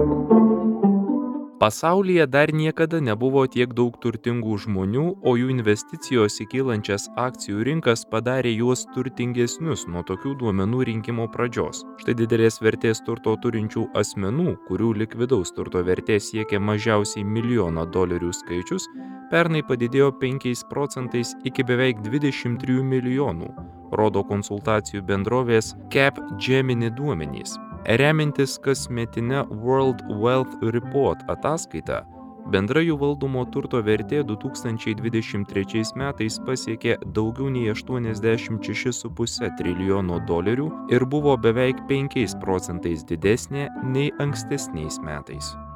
Pasaulyje dar niekada nebuvo tiek daug turtingų žmonių, o jų investicijos į kylančias akcijų rinkas padarė juos turtingesnius nuo tokių duomenų rinkimo pradžios. Štai didelės vertės turto turinčių asmenų, kurių likvidaus turto vertė siekia mažiausiai $1 000 000 skaičius, pernai padidėjo 5 procentais iki beveik 23 milijonų, rodo konsultacijų bendrovės Capgemini duomenys. Remiantis kasmetine World Wealth Report ataskaita, bendra jų valdomo turto vertė 2023 metais pasiekė daugiau nei $86,5 trilijono ir buvo beveik 5 procentais didesnė nei ankstesniais metais.